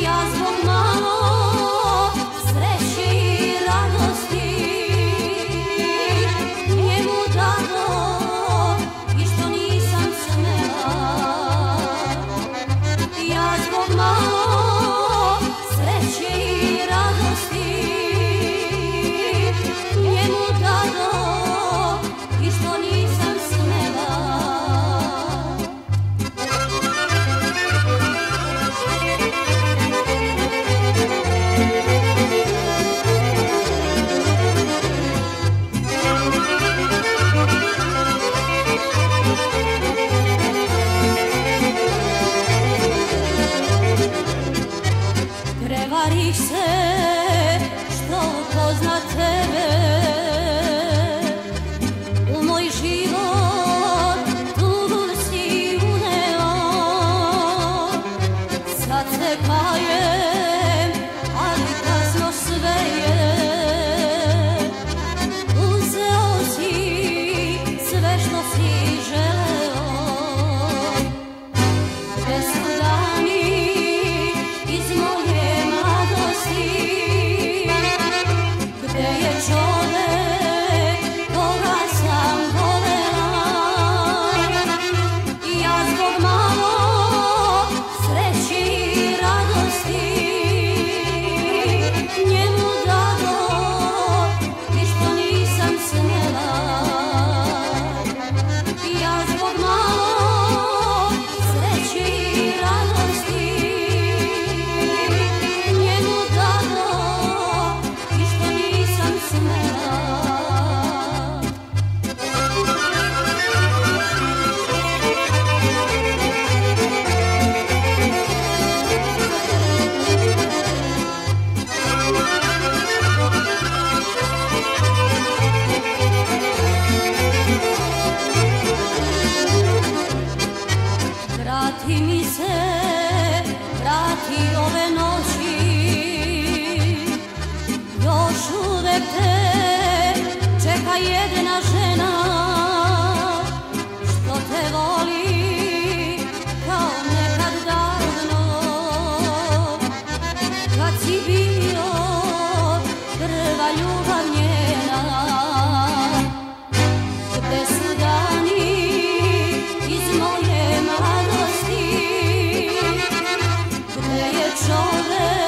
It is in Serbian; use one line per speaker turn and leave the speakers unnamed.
Ja zbog malo sreće i radosti njemu dado i što nisam smela. Ja zbog malo sreće i radosti njemu dado i što nisam smela. Prevarih se što upozna tebe, u moj život tugu si uneo. Sad se kajem, ali kasno sve je. Uzeo si sve što si želeo. Gde su dani iz moje mladosti, gde je čovek koga sam volela. Ja zbog malo sreće i radosti njemu dado i što nisam smela. Ja zbog malo sreće i radosti njemu dado i što nisam smela. Vrati mi se, vrati ove noći, još uvek te čeka jedna žena što te voli kao nekad davno, kad si bio prva ljubav njena. Gde su dani iz moje mladosti, gde je čovek